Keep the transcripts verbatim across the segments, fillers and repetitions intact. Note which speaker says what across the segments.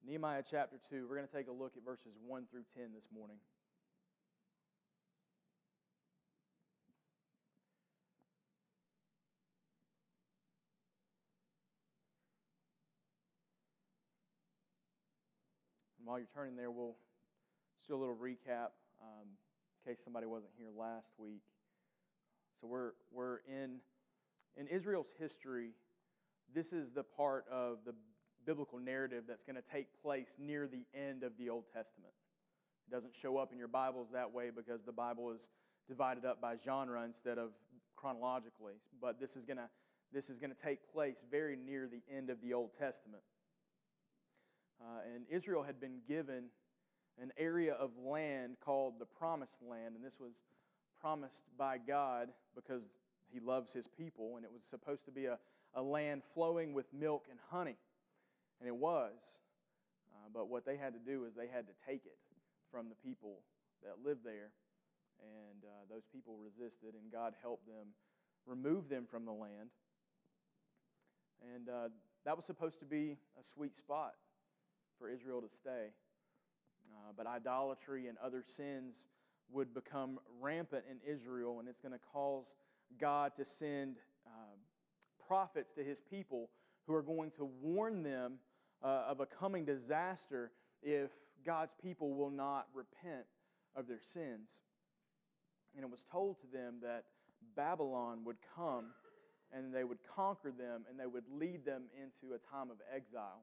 Speaker 1: Nehemiah chapter two, we're going to take a look at verses one through ten this morning. And while you're turning there, we'll just do a little recap um, in case somebody wasn't here last week. So we're we're in in Israel's history. This is the part of the biblical narrative that's going to take place near the end of the Old Testament. It doesn't show up in your Bibles that way because the Bible is divided up by genre instead of chronologically. But this is going to this is going to take place very near the end of the Old Testament. Uh, and Israel had been given an area of land called the Promised Land, and this was promised by God because He loves His people, and it was supposed to be a, a land flowing with milk and honey. And it was. Uh, but what they had to do is they had to take it from the people that lived there. And uh, those people resisted, and God helped them remove them from the land. And uh, that was supposed to be a sweet spot for Israel to stay. Uh, but idolatry and other sins would become rampant in Israel, and it's going to cause God to send uh, prophets to His people who are going to warn them uh, of a coming disaster if God's people will not repent of their sins. And it was told to them that Babylon would come and they would conquer them and they would lead them into a time of exile.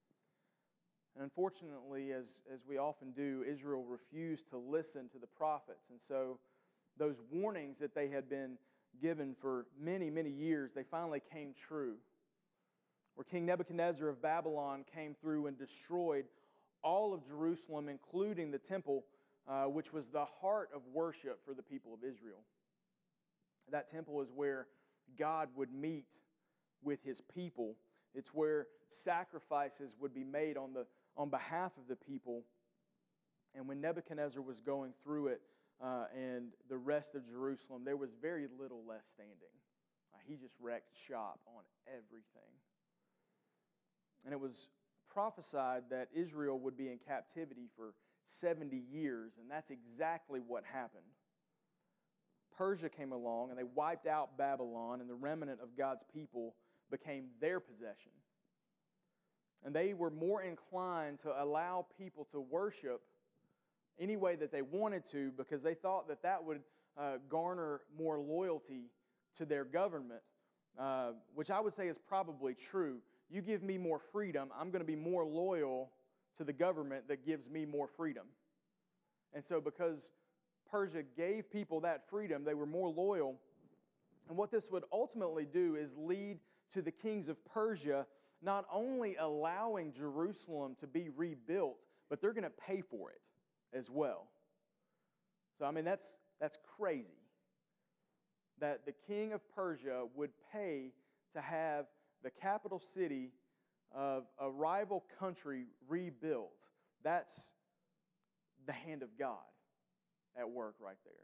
Speaker 1: And unfortunately, as, as we often do, Israel refused to listen to the prophets. And so those warnings that they had been given for many, many years, they finally came true. Where King Nebuchadnezzar of Babylon came through and destroyed all of Jerusalem, including the temple, uh, which was the heart of worship for the people of Israel. That temple is where God would meet with His people. It's where sacrifices would be made on the on behalf of the people. And when Nebuchadnezzar was going through it uh, and the rest of Jerusalem, there was very little left standing. Uh, he just wrecked shop on everything. And it was prophesied that Israel would be in captivity for seventy years, and that's exactly what happened. Persia came along, and they wiped out Babylon, and the remnant of God's people became their possession. And they were more inclined to allow people to worship any way that they wanted to because they thought that that would uh, garner more loyalty to their government, uh, which I would say is probably true. You give me more freedom, I'm going to be more loyal to the government that gives me more freedom. And so because Persia gave people that freedom, they were more loyal. And what this would ultimately do is lead to the kings of Persia not only allowing Jerusalem to be rebuilt, but they're going to pay for it as well. So, I mean, that's that's crazy. That the king of Persia would pay to have the capital city of a rival country rebuilt. That's the hand of God at work right there.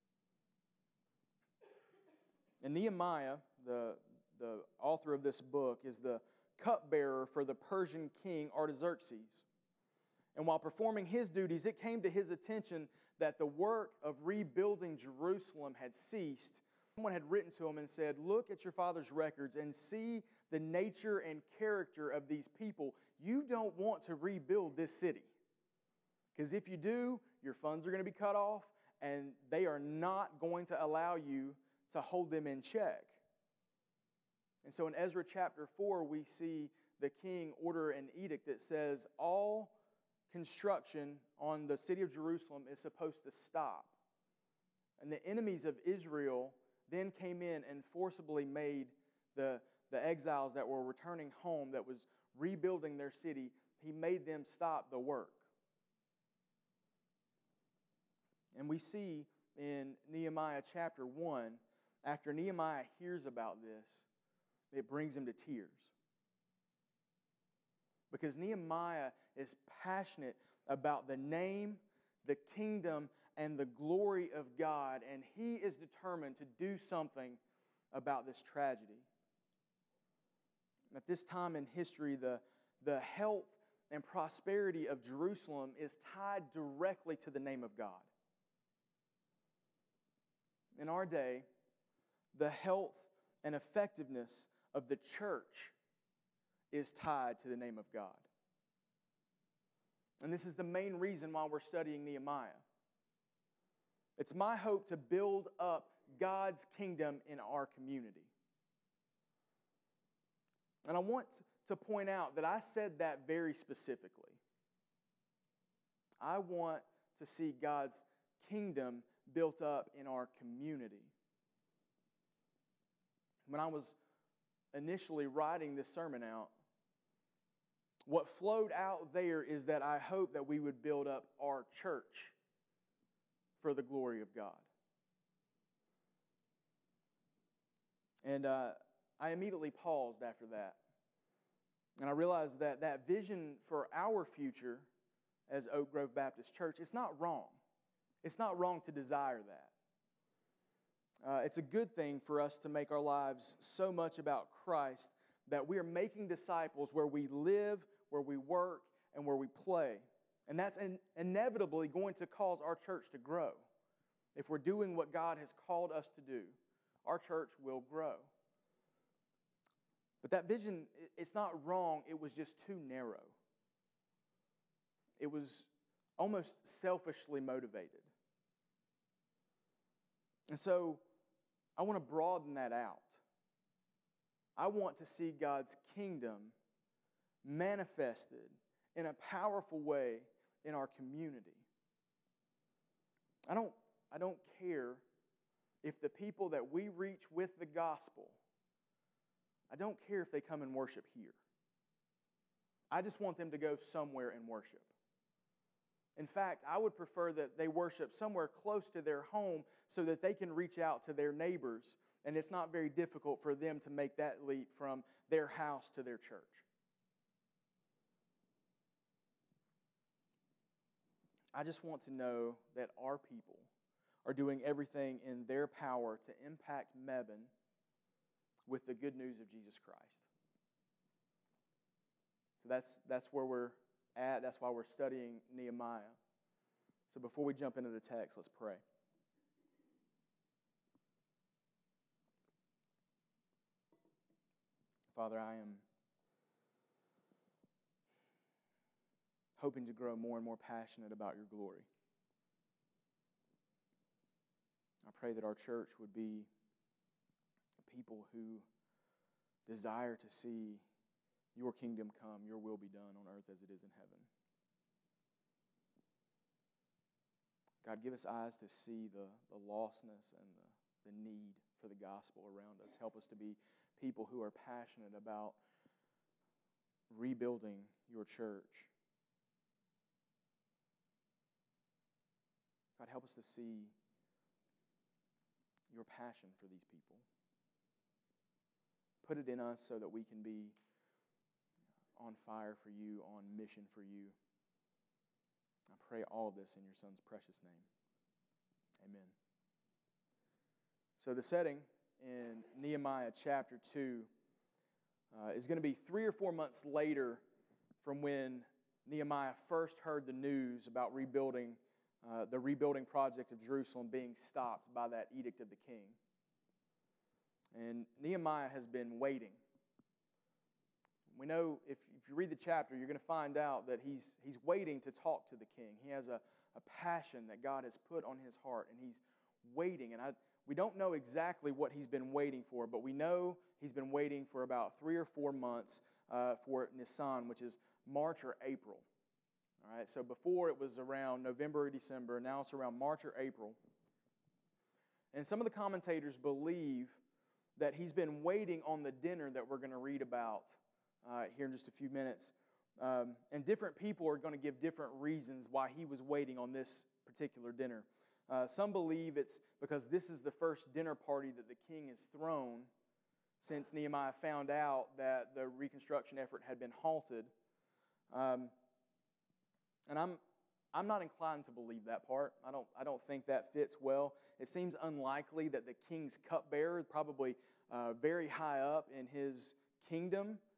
Speaker 1: And Nehemiah, the, the author of this book, is the cupbearer for the Persian king Artaxerxes. And while performing his duties, it came to his attention that the work of rebuilding Jerusalem had ceased. Someone had written to him and said, "Look at your father's records and see the nature and character of these people. You don't want to rebuild this city. Because if you do, your funds are going to be cut off, and they are not going to allow you to hold them in check." And so in Ezra chapter four, we see the king order an edict that says all construction on the city of Jerusalem is supposed to stop. And the enemies of Israel then came in and forcibly made the, the exiles that were returning home, that was rebuilding their city, he made them stop the work. And we see in Nehemiah chapter one, after Nehemiah hears about this, it brings him to tears. Because Nehemiah is passionate about the name, the kingdom, and the glory of God, and he is determined to do something about this tragedy. At this time in history, the, the health and prosperity of Jerusalem is tied directly to the name of God. In our day, the health and effectiveness of the church is tied to the name of God. And this is the main reason why we're studying Nehemiah. It's my hope to build up God's kingdom in our community. And I want to point out that I said that very specifically. I want to see God's kingdom built up in our community. When I was initially writing this sermon out, what flowed out there is that I hope that we would build up our church for the glory of God. And uh, I immediately paused after that. And I realized that that vision for our future as Oak Grove Baptist Church, it's not wrong. It's not wrong to desire that. Uh, it's a good thing for us to make our lives so much about Christ that we are making disciples where we live, where we work, and where we play. And that's in- inevitably going to cause our church to grow. If we're doing what God has called us to do, our church will grow. But that vision, it's not wrong, it was just too narrow. It was almost selfishly motivated. And so, I want to broaden that out. I want to see God's kingdom manifested in a powerful way in our community. I don't, I don't care if the people that we reach with the gospel, I don't care if they come and worship here. I just want them to go somewhere and worship. In fact, I would prefer that they worship somewhere close to their home so that they can reach out to their neighbors, and it's not very difficult for them to make that leap from their house to their church. I just want to know that our people are doing everything in their power to impact Mebane with the good news of Jesus Christ. So that's, that's where we're at. That's why we're studying Nehemiah. So before we jump into the text, let's pray. Father, I am hoping to grow more and more passionate about your glory. I pray that our church would be people who desire to see your kingdom come, your will be done on earth as it is in heaven. God, give us eyes to see the, the lostness and the, the need for the gospel around us. Help us to be people who are passionate about rebuilding your church. God, help us to see your passion for these people. Put it in us so that we can be on fire for you, on mission for you. I pray all of this in your Son's precious name. Amen. So the setting in Nehemiah chapter two uh, is going to be three or four months later from when Nehemiah first heard the news about rebuilding, uh, the rebuilding project of Jerusalem being stopped by that edict of the king. And Nehemiah has been waiting. We know if, if you read the chapter, you're going to find out that he's, he's waiting to talk to the king. He has a, a passion that God has put on his heart, and he's waiting. And I, we don't know exactly what he's been waiting for, but we know he's been waiting for about three or four months uh, for Nisan, which is March or April. All right, so before it was around November or December, now it's around March or April. And some of the commentators believe that he's been waiting on the dinner that we're going to read about Uh, here in just a few minutes. Um, and different people are going to give different reasons why he was waiting on this particular dinner. Uh, some believe it's because this is the first dinner party that the king has thrown since Nehemiah found out that the reconstruction effort had been halted. Um, and I'm I'm not inclined to believe that part. I don't I don't think that fits well. It seems unlikely that the king's cupbearer, probably uh, very high up in his kingdom,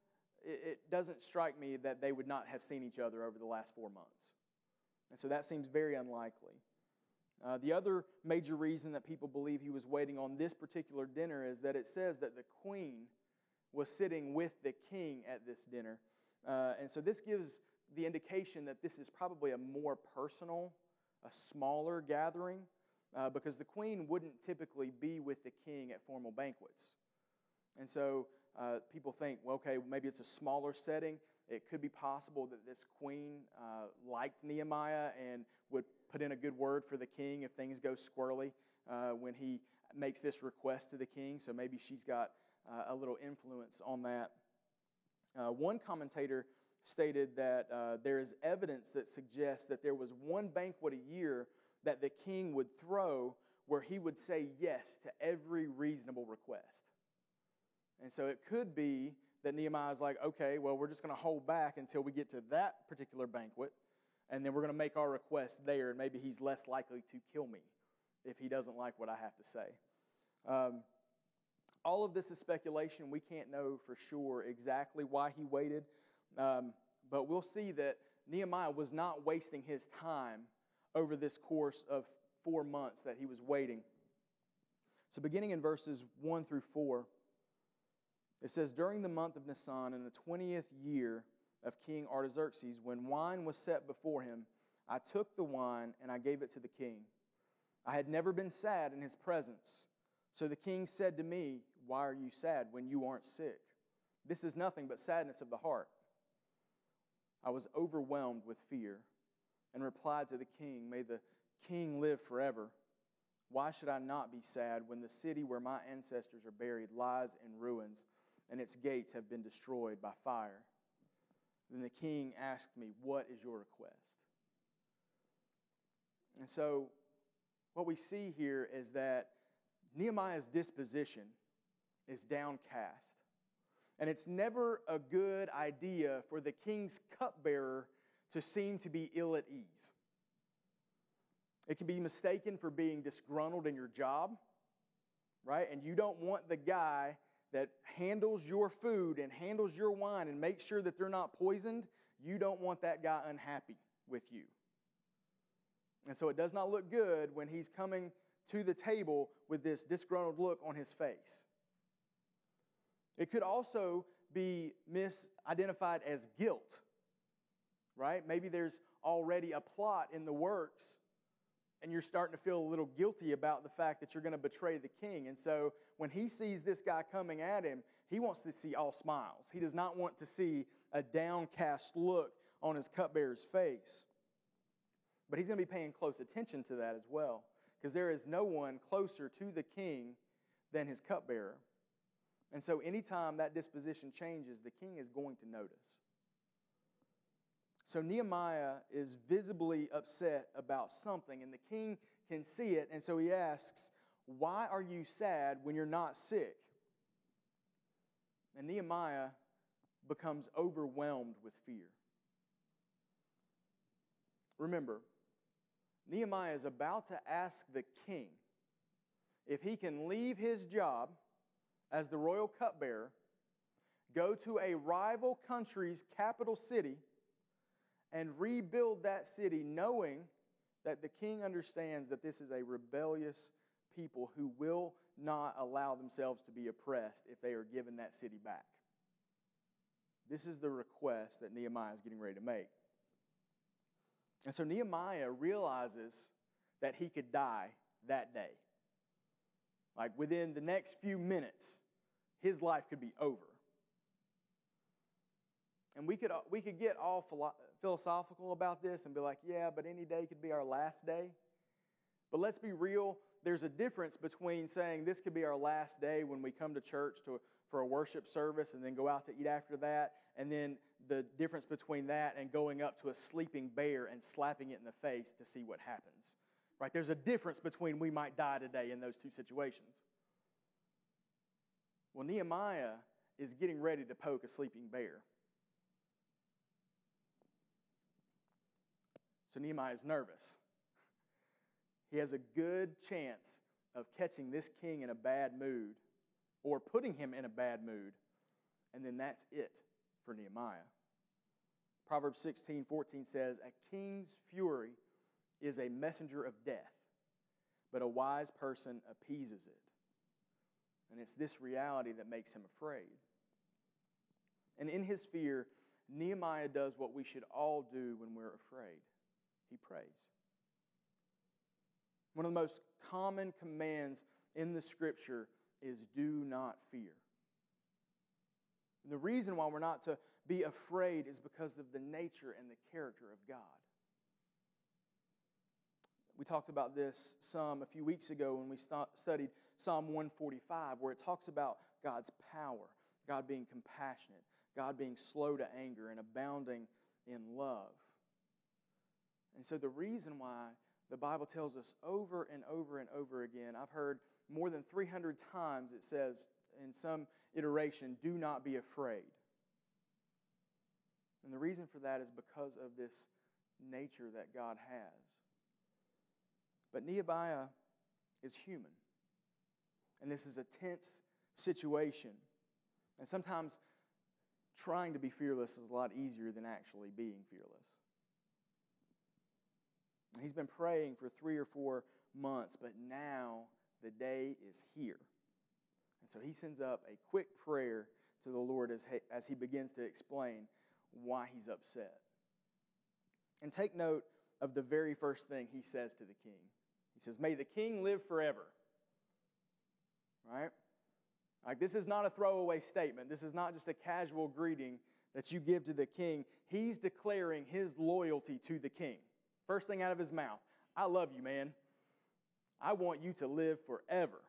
Speaker 1: it, it doesn't strike me that they would not have seen each other over the last four months. And so that seems very unlikely. Uh, the other major reason that people believe he was waiting on this particular dinner is that it says that the queen was sitting with the king at this dinner. Uh, and so this gives the indication that this is probably a more personal, a smaller gathering, uh, because the queen wouldn't typically be with the king at formal banquets. And so uh, people think, well, okay, maybe it's a smaller setting. It could be possible that this queen uh, liked Nehemiah and would put in a good word for the king if things go squirrely uh, when he makes this request to the king. So maybe she's got uh, a little influence on that. Uh, one commentator stated that uh, there is evidence that suggests that there was one banquet a year that the king would throw where he would say yes to every reasonable request. And so it could be that Nehemiah's like, okay, well, we're just going to hold back until we get to that particular banquet, and then we're going to make our request there, and maybe he's less likely to kill me if he doesn't like what I have to say. Um, all of this is speculation. We can't know for sure exactly why he waited, um, but we'll see that Nehemiah was not wasting his time over this course of four months that he was waiting. So beginning in verses one through four, it says, during the month of Nisan in the twentieth year of King Artaxerxes, when wine was set before him, I took the wine and I gave it to the king. I had never been sad in his presence. So the king said to me, why are you sad when you aren't sick? This is nothing but sadness of the heart. I was overwhelmed with fear and replied to the king, may the king live forever. Why should I not be sad when the city where my ancestors are buried lies in ruins and its gates have been destroyed by fire? Then the king asked me, what is your request? And so what we see here is that Nehemiah's disposition is downcast. And it's never a good idea for the king's cupbearer to seem to be ill at ease. It can be mistaken for being disgruntled in your job, right? And you don't want the guy that handles your food and handles your wine and makes sure that they're not poisoned, you don't want that guy unhappy with you. And so it does not look good when he's coming to the table with this disgruntled look on his face. It could also be misidentified as guilt, right? Maybe there's already a plot in the works and you're starting to feel a little guilty about the fact that you're going to betray the king. And so when he sees this guy coming at him, he wants to see all smiles. He does not want to see a downcast look on his cupbearer's face. But he's going to be paying close attention to that as well, because there is no one closer to the king than his cupbearer. And so anytime that disposition changes, the king is going to notice. So Nehemiah is visibly upset about something, and the king can see it, and so he asks, why are you sad when you're not sick? And Nehemiah becomes overwhelmed with fear. Remember, Nehemiah is about to ask the king if he can leave his job as the royal cupbearer, go to a rival country's capital city, and rebuild that city, knowing that the king understands that this is a rebellious people who will not allow themselves to be oppressed if they are given that city back. This is the request that Nehemiah is getting ready to make. And so Nehemiah realizes that he could die that day. Like within the next few minutes, his life could be over. And we could we could get all philo- philosophical about this and be like, yeah, but any day could be our last day. But let's be real. There's a difference between saying this could be our last day when we come to church to, for a worship service and then go out to eat after that, and then the difference between that and going up to a sleeping bear and slapping it in the face to see what happens. Right? There's a difference between we might die today in those two situations. Well, Nehemiah is getting ready to poke a sleeping bear. So Nehemiah is nervous. He has a good chance of catching this king in a bad mood or putting him in a bad mood, and then that's it for Nehemiah. Proverbs sixteen fourteen says, "A king's fury is a messenger of death, but a wise person appeases it." And it's this reality that makes him afraid. And in his fear, Nehemiah does what we should all do when we're afraid. He prays. One of the most common commands in the Scripture is do not fear. And the reason why we're not to be afraid is because of the nature and the character of God. We talked about this some a few weeks ago when we studied Psalm one forty-five, where it talks about God's power, God being compassionate, God being slow to anger and abounding in love. And so the reason why the Bible tells us over and over and over again, I've heard more than three hundred times it says in some iteration, do not be afraid. And the reason for that is because of this nature that God has. But Nehemiah is human. And this is a tense situation. And sometimes trying to be fearless is a lot easier than actually being fearless. And he's been praying for three or four months, but now the day is here. And so he sends up a quick prayer to the Lord as he, as he begins to explain why he's upset. And take note of the very first thing he says to the king. He says, "May the king live forever." Right? Like, this is not a throwaway statement. This is not just a casual greeting that you give to the king. He's declaring his loyalty to the king. First thing out of his mouth, "I love you, man. I want you to live forever."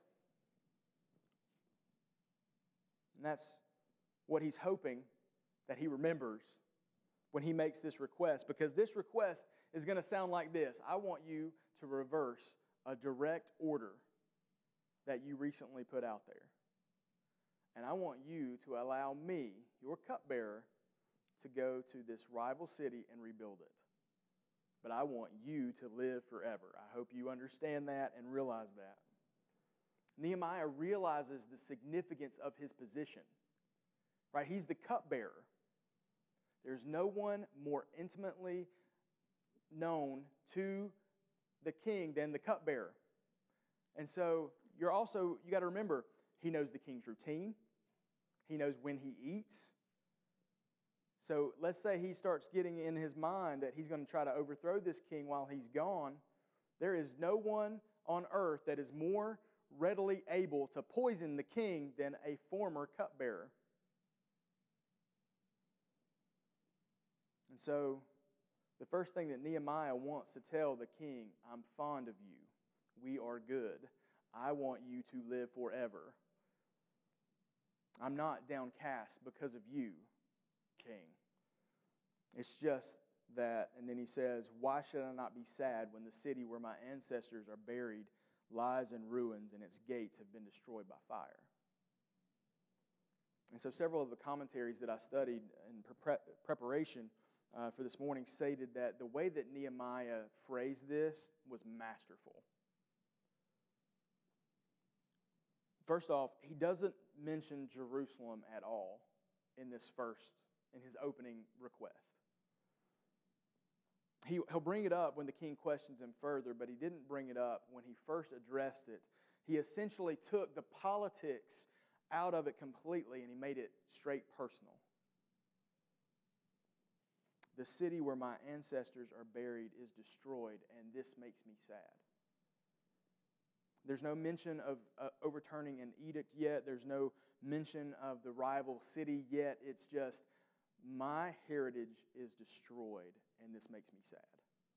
Speaker 1: And that's what he's hoping that he remembers when he makes this request, because this request is going to sound like this: "I want you to reverse a direct order that you recently put out there. And I want you to allow me, your cupbearer, to go to this rival city and rebuild it. But I want you to live forever." I hope you understand that and realize that. Nehemiah realizes the significance of his position. Right? He's the cupbearer. There's no one more intimately known to the king than the cupbearer. And so you're also, you got to remember, he knows the king's routine. He knows when he eats. So let's say he starts getting in his mind that he's going to try to overthrow this king while he's gone. There is no one on earth that is more readily able to poison the king than a former cupbearer. And so the first thing that Nehemiah wants to tell the king, "I'm fond of you. We are good. I want you to live forever. I'm not downcast because of you, king. It's just that," and then he says, "Why should I not be sad when the city where my ancestors are buried lies in ruins and its gates have been destroyed by fire?" And so several of the commentaries that I studied in pre- preparation uh, for this morning stated that the way that Nehemiah phrased this was masterful. First off, he doesn't mention Jerusalem at all in this first, in his opening request. He, he'll bring it up when the king questions him further, but he didn't bring it up when he first addressed it. He essentially took the politics out of it completely and he made it straight personal. "The city where my ancestors are buried is destroyed, and this makes me sad." There's no mention of uh, overturning an edict yet. There's no mention of the rival city yet. It's just, my heritage is destroyed, and this makes me sad.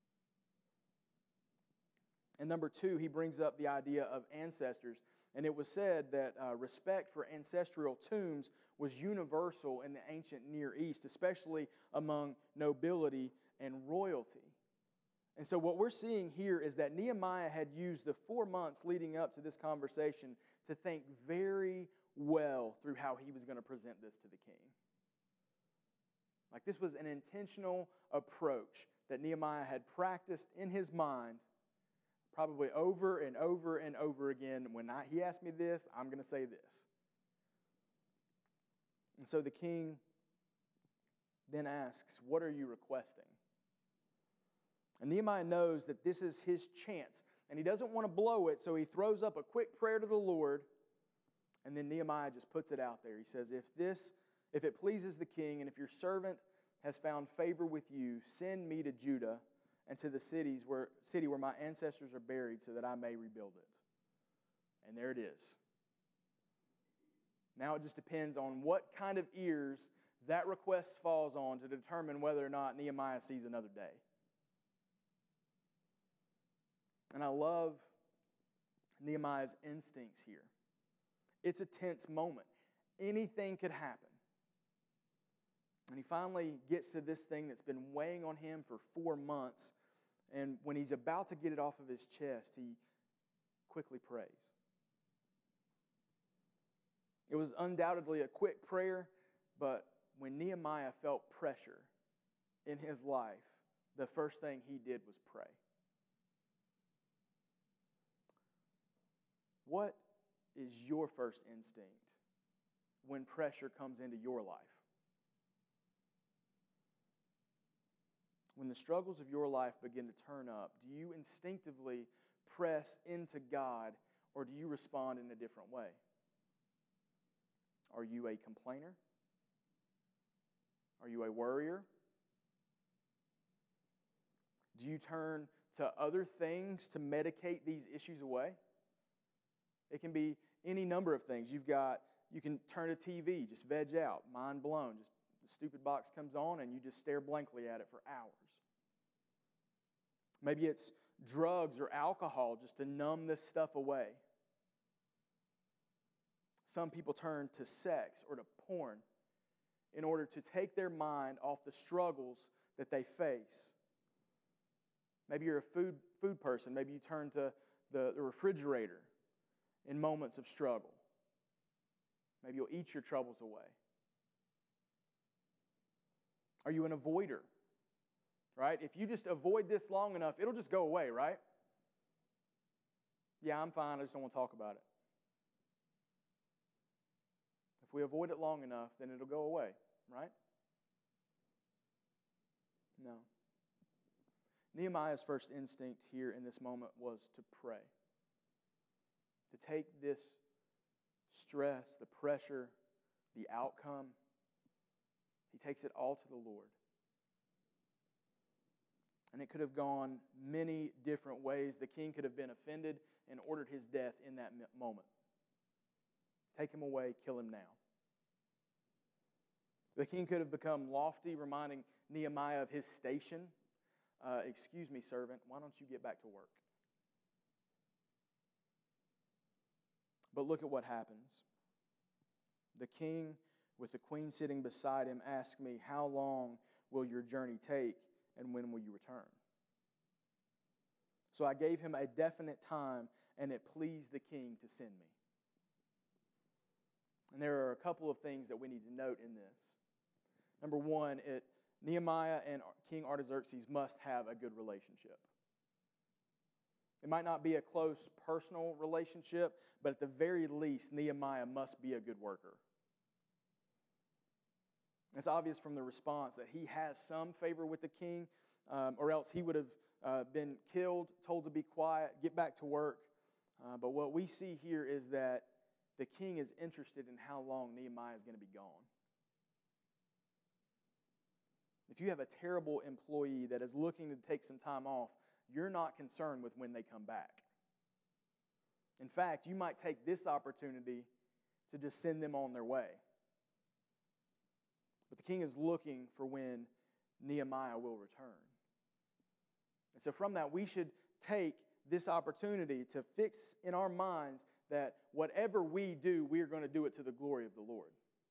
Speaker 1: And number two, he brings up the idea of ancestors. And it was said that uh, respect for ancestral tombs was universal in the ancient Near East, especially among nobility and royalty. And so what we're seeing here is that Nehemiah had used the four months leading up to this conversation to think very well through how he was going to present this to the king. Like, this was an intentional approach that Nehemiah had practiced in his mind probably over and over and over again. When I, he asked me this, I'm going to say this. And so the king then asks, what are you requesting? And Nehemiah knows that this is his chance, and he doesn't want to blow it, so he throws up a quick prayer to the Lord, and then Nehemiah just puts it out there. He says, if this, if it pleases the king, and if your servant has found favor with you, send me to Judah and to the cities where, city where my ancestors are buried so that I may rebuild it. And there it is. Now it just depends on what kind of ears that request falls on to determine whether or not Nehemiah sees another day. And I love Nehemiah's instincts here. It's a tense moment. Anything could happen. And he finally gets to this thing that's been weighing on him for four months. And when he's about to get it off of his chest, he quickly prays. It was undoubtedly a quick prayer, but when Nehemiah felt pressure in his life, the first thing he did was pray. What is your first instinct when pressure comes into your life? When the struggles of your life begin to turn up, do you instinctively press into God, or do you respond in a different way? Are you a complainer? Are you a worrier? Do you turn to other things to medicate these issues away? It can be any number of things. You've got, you can turn to T V, just veg out, mind blown. Just the stupid box comes on and you just stare blankly at it for hours. Maybe it's drugs or alcohol just to numb this stuff away. Some people turn to sex or to porn in order to take their mind off the struggles that they face. Maybe you're a food, food person. Maybe you turn to the, the refrigerator in moments of struggle. Maybe you'll eat your troubles away. Are you an avoider? Right? If you just avoid this long enough, it'll just go away, right? Yeah, I'm fine. I just don't want to talk about it. If we avoid it long enough, then it'll go away, right? No. Nehemiah's first instinct here in this moment was to pray. To take this stress, the pressure, the outcome, he takes it all to the Lord. And it could have gone many different ways. The king could have been offended and ordered his death in that moment. Take him away, kill him now. The king could have become lofty, reminding Nehemiah of his station. Uh, excuse me, servant, why don't you get back to work? But look at what happens. The king, with the queen sitting beside him, asked me, how long will your journey take, and when will you return? So I gave him a definite time, and it pleased the king to send me. And there are a couple of things that we need to note in this. Number one, it, Nehemiah and King Artaxerxes must have a good relationship. It might not be a close personal relationship, but at the very least, Nehemiah must be a good worker. It's obvious from the response that he has some favor with the king, um, or else he would have uh, been killed, told to be quiet, get back to work. Uh, but what we see here is that the king is interested in how long Nehemiah is going to be gone. If you have a terrible employee that is looking to take some time off, you're not concerned with when they come back. In fact, you might take this opportunity to just send them on their way. But the king is looking for when Nehemiah will return. And so from that, we should take this opportunity to fix in our minds that whatever we do, we are going to do it to the glory of the Lord.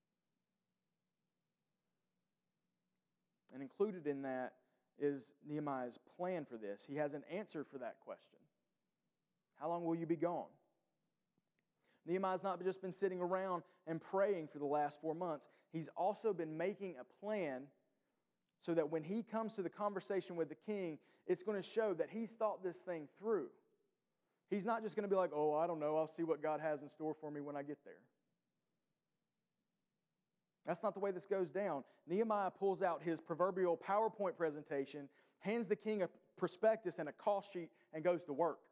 Speaker 1: And included in that is Nehemiah's plan for this. He has an answer for that question. How long will you be gone? Nehemiah's not just been sitting around and praying for the last four months. He's also been making a plan so that when he comes to the conversation with the king, it's going to show that he's thought this thing through. He's not just going to be like, oh, I don't know, I'll see what God has in store for me when I get there. That's not the way this goes down. Nehemiah pulls out his proverbial PowerPoint presentation, hands the king a prospectus and a cost sheet, and goes to work.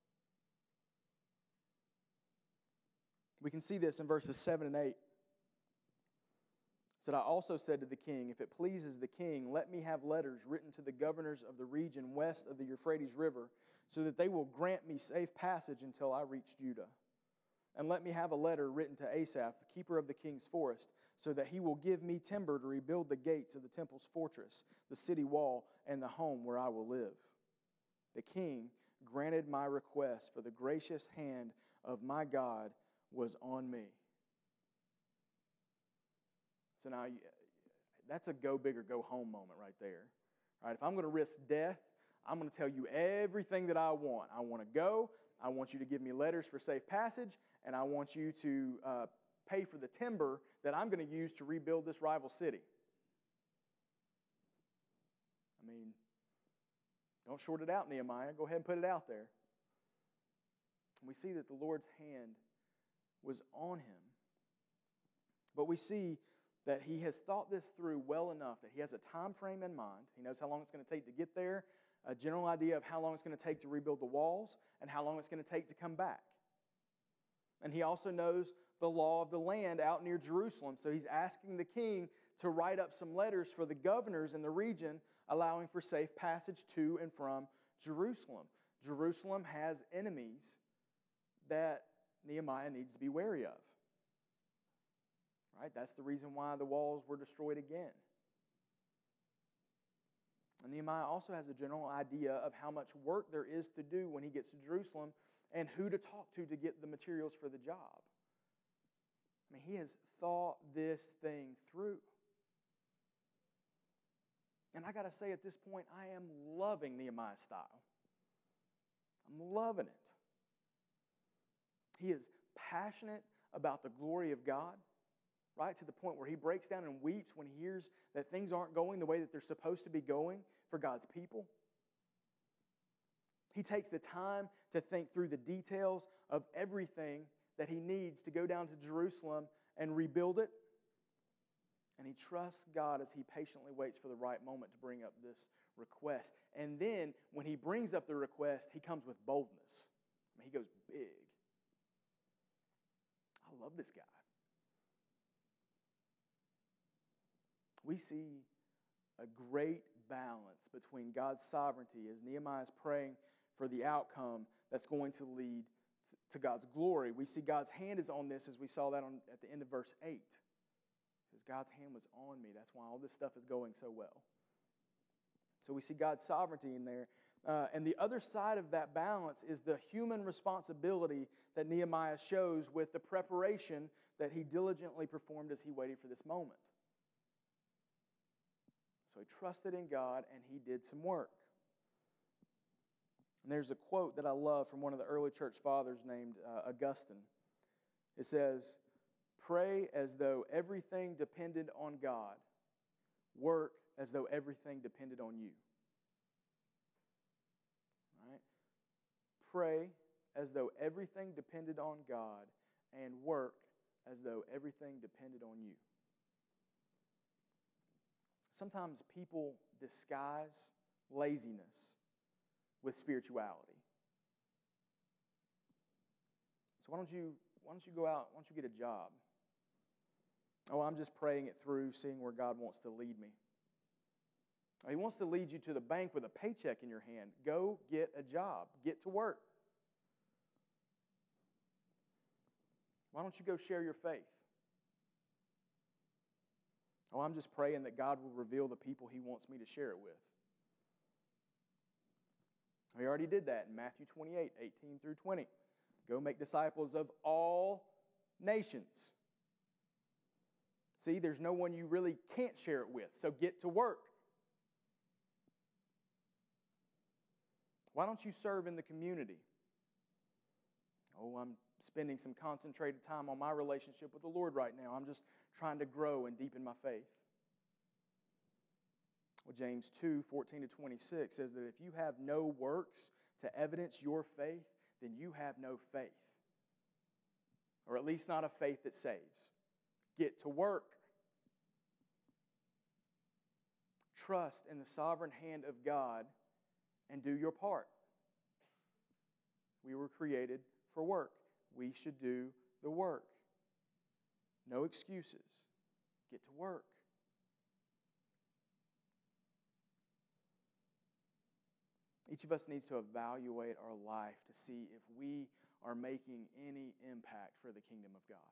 Speaker 1: We can see this in verses seven and eight. It said, I also said to the king, if it pleases the king, let me have letters written to the governors of the region west of the Euphrates River, so that they will grant me safe passage until I reach Judah. And let me have a letter written to Asaph, the keeper of the king's forest, so that he will give me timber to rebuild the gates of the temple's fortress, the city wall, and the home where I will live. The king granted my request, for the gracious hand of my God was on me. So now, that's a go big or go home moment right there. All right, if I'm going to risk death, I'm going to tell you everything that I want. I want to go. I want you to give me letters for safe passage, and I want you to uh, pay for the timber that I'm going to use to rebuild this rival city. I mean, don't short it out, Nehemiah. Go ahead and put it out there. We see that the Lord's hand was on him. But we see that he has thought this through well enough that he has a time frame in mind. He knows how long it's going to take to get there, a general idea of how long it's going to take to rebuild the walls, and how long it's going to take to come back. And he also knows the law of the land out near Jerusalem. So he's asking the king to write up some letters for the governors in the region, allowing for safe passage to and from Jerusalem. Jerusalem has enemies that Nehemiah needs to be wary of. Right? That's the reason why the walls were destroyed again. And Nehemiah also has a general idea of how much work there is to do when he gets to Jerusalem and who to talk to to get the materials for the job. I mean, he has thought this thing through. And I got to say, at this point, I am loving Nehemiah's style. I'm loving it. He is passionate about the glory of God, right? To the point where he breaks down and weeps when he hears that things aren't going the way that they're supposed to be going for God's people. He takes the time to think through the details of everything that he needs to go down to Jerusalem and rebuild it. And he trusts God as he patiently waits for the right moment to bring up this request. And then, when he brings up the request, he comes with boldness. I mean, he goes big. I love this guy. We see a great balance between God's sovereignty as Nehemiah is praying for the outcome that's going to lead to God's glory. We see God's hand is on this, as we saw that on, at the end of verse eight. It says, God's hand was on me. That's why all this stuff is going so well. So we see God's sovereignty in there. Uh, and the other side of that balance is the human responsibility that Nehemiah shows with the preparation that he diligently performed as he waited for this moment. So he trusted in God and he did some work. And there's a quote that I love from one of the early church fathers named uh, Augustine. It says, "Pray as though everything depended on God. Work as though everything depended on you." Right? Pray as though everything depended on God, and work as though everything depended on you. Sometimes people disguise laziness with spirituality. So why don't you why don't you go out, why don't you get a job? Oh, I'm just praying it through, seeing where God wants to lead me. Oh, he wants to lead you to the bank with a paycheck in your hand. Go get a job. Get to work. Why don't you go share your faith? Oh, I'm just praying that God will reveal the people he wants me to share it with. We already did that in Matthew twenty-eight, eighteen through twenty. Go make disciples of all nations. See, there's no one you really can't share it with, so get to work. Why don't you serve in the community? Oh, I'm spending some concentrated time on my relationship with the Lord right now. I'm just trying to grow and deepen my faith. Well, James two, fourteen to twenty-six says that if you have no works to evidence your faith, then you have no faith. Or at least not a faith that saves. Get to work. trust in the sovereign hand of God and do your part. We were created for work. We should do the work. No excuses. Get to work. Each of us needs to evaluate our life to see if we are making any impact for the kingdom of God.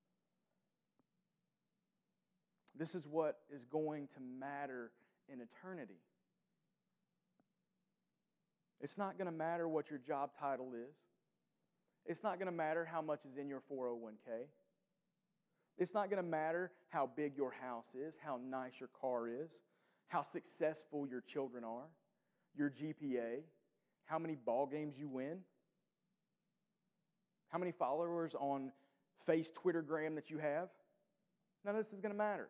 Speaker 1: This is what is going to matter in eternity. It's not going to matter what your job title is. It's not going to matter how much is in your four oh one k. It's not going to matter how big your house is, how nice your car is, how successful your children are, your G P A, how many ball games you win, how many followers on Face, Twittergram that you have. None of this is going to matter.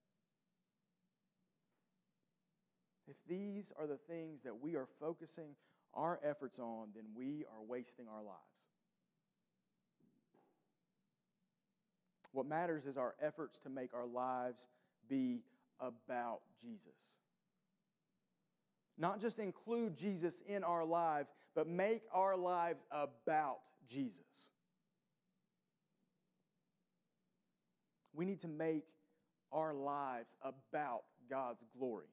Speaker 1: If these are the things that we are focusing our efforts on, then we are wasting our lives. What matters is our efforts to make our lives be about Jesus. Not just include Jesus in our lives, but make our lives about Jesus. We need to make our lives about God's glory.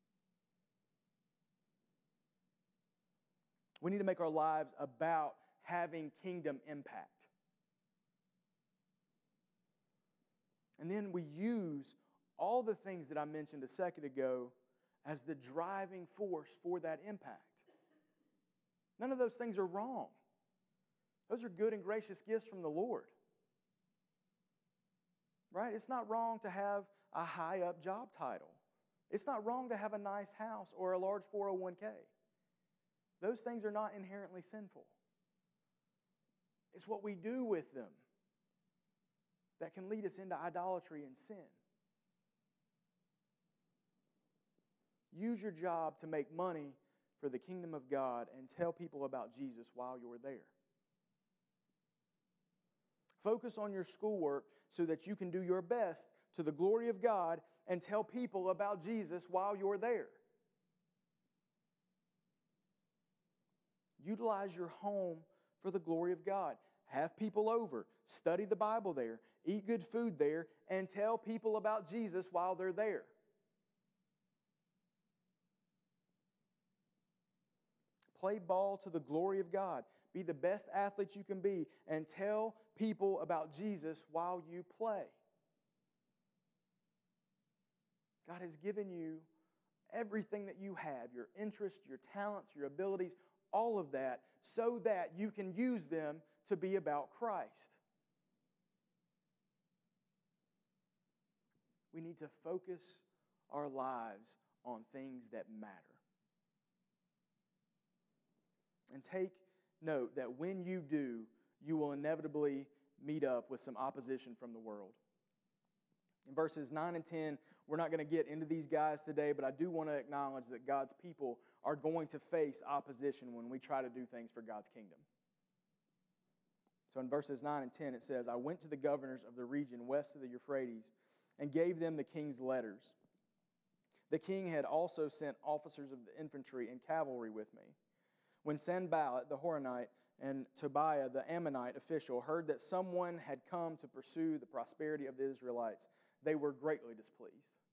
Speaker 1: We need to make our lives about having kingdom impact. And then we use all the things that I mentioned a second ago as the driving force for that impact. None of those things are wrong. Those are good and gracious gifts from the Lord. Right? It's not wrong to have a high-up job title. It's not wrong to have a nice house or a large four oh one k. Those things are not inherently sinful. It's what we do with them that can lead us into idolatry and sin. Use your job to make money for the kingdom of God and tell people about Jesus while you're there. Focus on your schoolwork so that you can do your best to the glory of God and tell people about Jesus while you're there. Utilize your home for the glory of God. Have people over, study the Bible there, eat good food there, and tell people about Jesus while they're there. Play ball to the glory of God. Be the best athlete you can be and tell people about Jesus while you play. God has given you everything that you have, your interests, your talents, your abilities, all of that, so that you can use them to be about Christ. We need to focus our lives on things that matter. And take note that when you do, you will inevitably meet up with some opposition from the world. In verses nine and ten, we're not going to get into these guys today, but I do want to acknowledge that God's people are going to face opposition when we try to do things for God's kingdom. So in verses nine and ten, it says, I went to the governors of the region west of the Euphrates and gave them the king's letters. The king had also sent officers of the infantry and cavalry with me. When Sanballat the Horonite and Tobiah the Ammonite official heard that someone had come to pursue the prosperity of the Israelites, they were greatly displeased.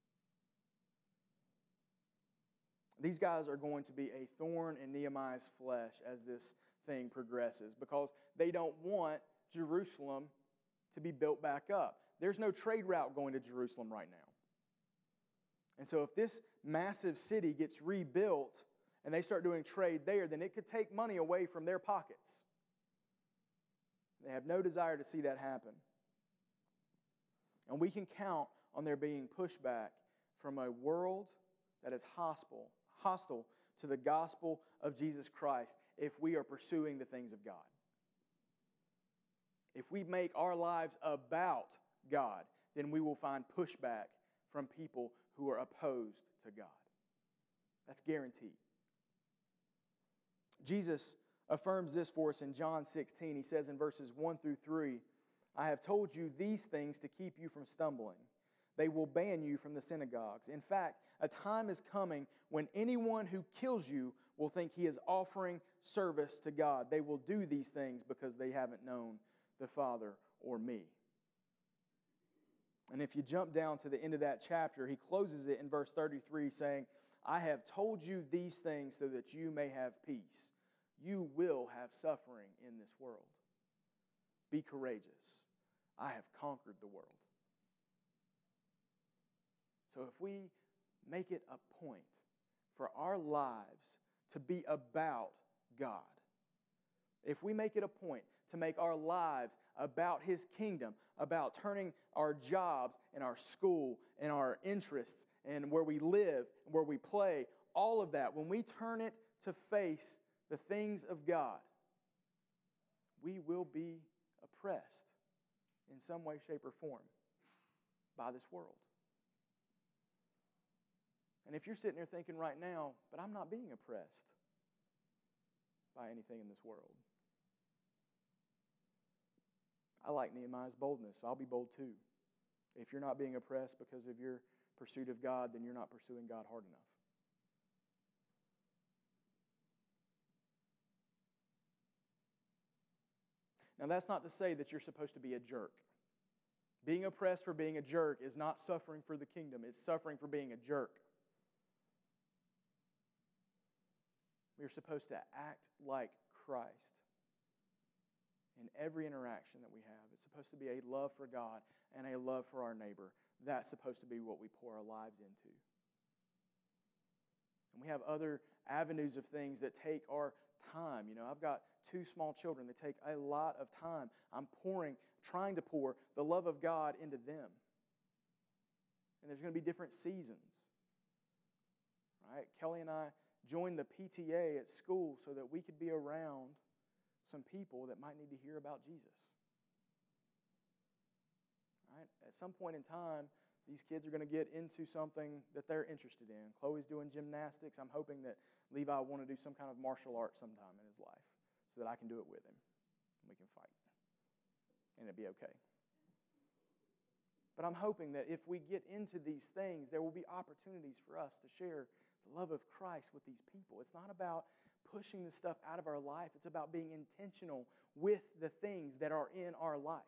Speaker 1: These guys are going to be a thorn in Nehemiah's flesh as this thing progresses because they don't want Jerusalem to be built back up. There's no trade route going to Jerusalem right now. And so if this massive city gets rebuilt and they start doing trade there, then it could take money away from their pockets. They have no desire to see that happen. And we can count on there being pushback from a world that is hostile, hostile to the gospel of Jesus Christ if we are pursuing the things of God. If we make our lives about God, then we will find pushback from people who are opposed to God. That's guaranteed. Jesus affirms this for us in John sixteen. He says in verses one through three, I have told you these things to keep you from stumbling. They will ban you from the synagogues. In fact, A time is coming when anyone who kills you will think he is offering service to God. They will do these things because they haven't known the Father or me. And if you jump down to the end of that chapter, he closes it in verse thirty-three saying, I have told you these things so that you may have peace. You will have suffering in this world. Be courageous. I have conquered the world. So if we make it a point for our lives to be about God, if we make it a point to make our lives about His kingdom, about turning our jobs and our school and our interests and where we live, where we play, all of that, when we turn it to face the things of God, we will be oppressed in some way, shape, or form by this world. And if you're sitting there thinking right now, but I'm not being oppressed by anything in this world. I like Nehemiah's boldness, so I'll be bold too. If you're not being oppressed because of your pursuit of God, then you're not pursuing God hard enough. Now, that's not to say that you're supposed to be a jerk. Being oppressed for being a jerk is not suffering for the kingdom. It's suffering for being a jerk. We are supposed to act like Christ in every interaction that we have. It's supposed to be a love for God and a love for our neighbor. That's supposed to be what we pour our lives into. And we have other avenues of things that take our time. You know, I've got two small children that take a lot of time. I'm pouring, trying to pour the love of God into them. And there's going to be different seasons. Right? Kelly and I joined the P T A at school so that we could be around some people that might need to hear about Jesus. Right? At some point in time, these kids are going to get into something that they're interested in. Chloe's doing gymnastics. I'm hoping that Levi will want to do some kind of martial arts sometime in his life so that I can do it with him. And we can fight. And it'll be okay. But I'm hoping that if we get into these things, there will be opportunities for us to share the love of Christ with these people. It's not about pushing the stuff out of our life. It's about being intentional with the things that are in our life.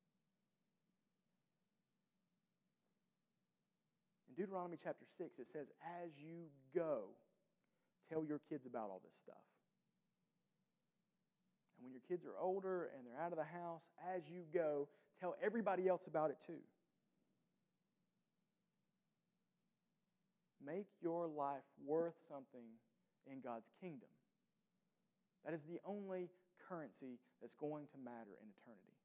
Speaker 1: In Deuteronomy chapter six, it says, as you go, tell your kids about all this stuff. And when your kids are older and they're out of the house, as you go, tell everybody else about it too. Make your life worth something in God's kingdom. That is the only currency that's going to matter in eternity.